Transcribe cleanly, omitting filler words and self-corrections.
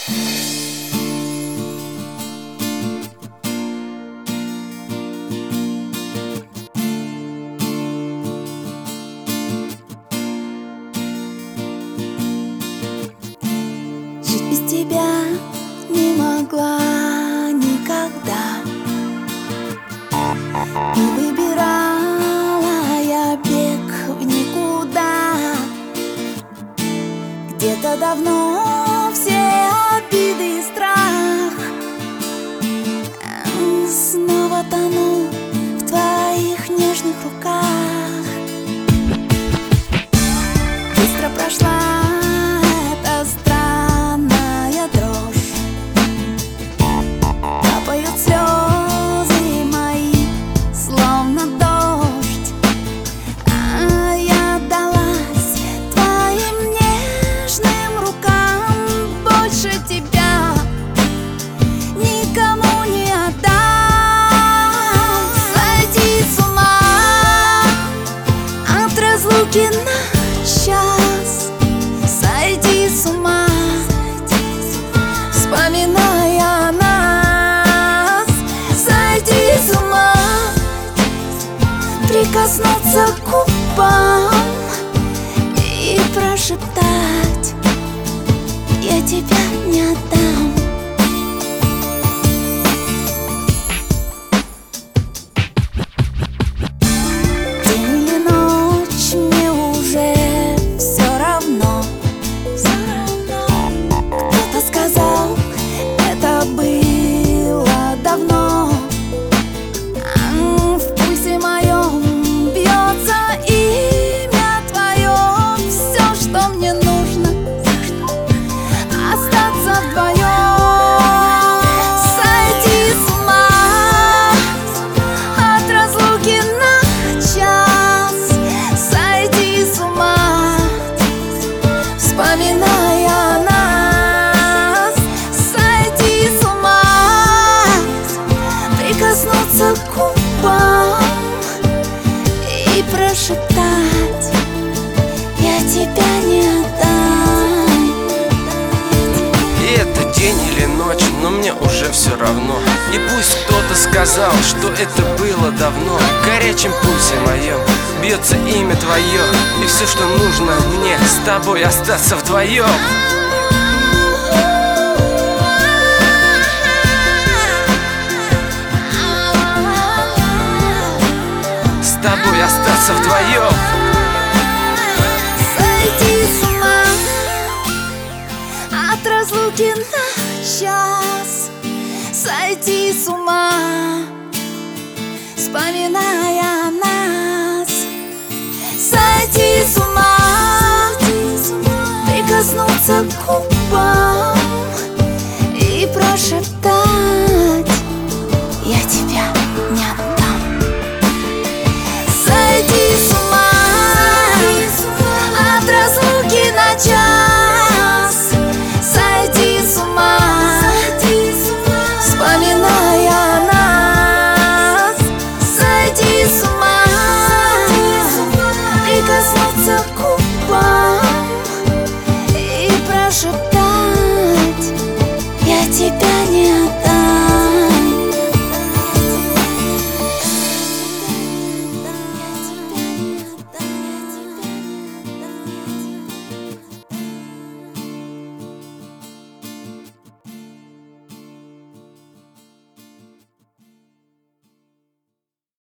Жить без тебя не могла никогда. И выбирала я бег в никуда. Где-то давно все обиды и страх. Снова тону в твоих нежных руках. Быстро прошла эта странная дрожь. Капают слезы мои, словно дождь. А я отдалась твоим нежным рукам. Больше тебя никому не отдам. Сойти с ума от разлуки на час. Сойти с ума, вспоминая нас. Сойти с ума, прикоснуться к губам и прошептать: я тебя не отдам. День или ночь, мне уже все равно. Кто-то сказал, это было давно. В пульсе моем бьется имя твое. Все, что мне нужно, остаться вдвоем. Сойти с ума от разлуки на час. Сойти с ума, вспоминая нас. Сойти с ума, прикоснуться к губам и прошептать: я тебя не отдам. И это день или ночь, но мне уже все равно. И пусть кто-то сказал, что это было давно. В горячем пульсе моем бьется имя твое. И все, что нужно мне, с тобой остаться вдвоем. С тобой остаться вдвоем. Сойти с ума от разлуки на час. Сойти с ума, вспоминая нас. Сойти с ума, прикоснуться к губам и прошептать: